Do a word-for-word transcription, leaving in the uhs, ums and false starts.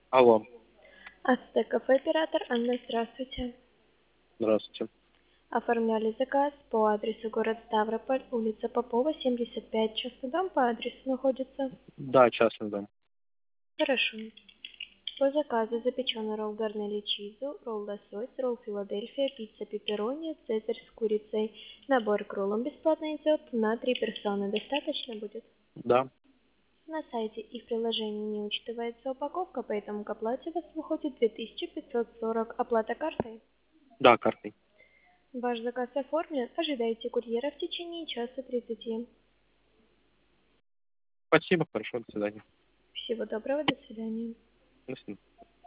Алло, Ацтек кафе оператор Анна, здравствуйте. здравствуйте. Оформляли заказ по адресу город Ставрополь, улица Попова, семьдесят пять. Частный дом по адресу находится. Да, частный дом. Хорошо. По заказу запеченный ролл гарнели чизу, ролл лосось, ролл Филадельфия, пицца пепперони, цезарь с курицей. Набор к роллам бесплатно идет на три персоны. Достаточно будет? Да, На сайте и в приложении не учитывается упаковка, поэтому к оплате у вас выходит две тысячи пятьсот сорок. Оплата картой? да, картой. Ваш заказ оформлен. Ожидайте курьера в течение часа тридцати. Спасибо, хорошо, до свидания. Всего доброго, до свидания. До свидания.